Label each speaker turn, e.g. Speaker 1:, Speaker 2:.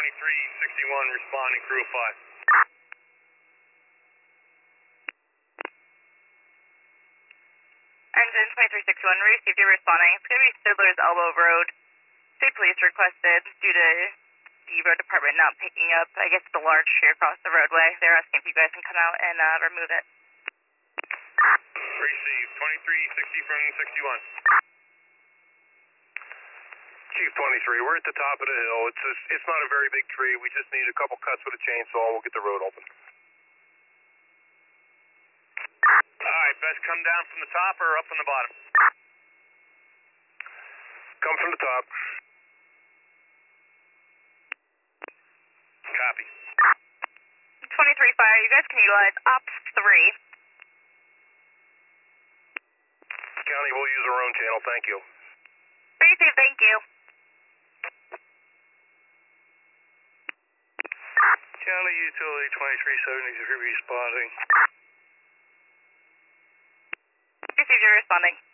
Speaker 1: 2361 responding, crew of 5.
Speaker 2: Engine 2361, received you responding. It's going to be Stidler's Elbow Road. State Police requested due to the road department not picking up, I guess, the large tree across the roadway. They're asking if you guys can come out and remove it.
Speaker 1: Received, 2360 from 61. Chief 23, we're at the top of the hill. It's not a very big tree. We just need a couple cuts with a chainsaw and we'll get the road open. Alright, best come down from the top or up from the bottom? Come from the top. Copy.
Speaker 2: 23 fire, you guys can utilize Ops 3.
Speaker 1: County, we'll use our own channel, thank you.
Speaker 2: Received, thank you.
Speaker 1: County Utility 2373 responding.
Speaker 2: Received, you're responding.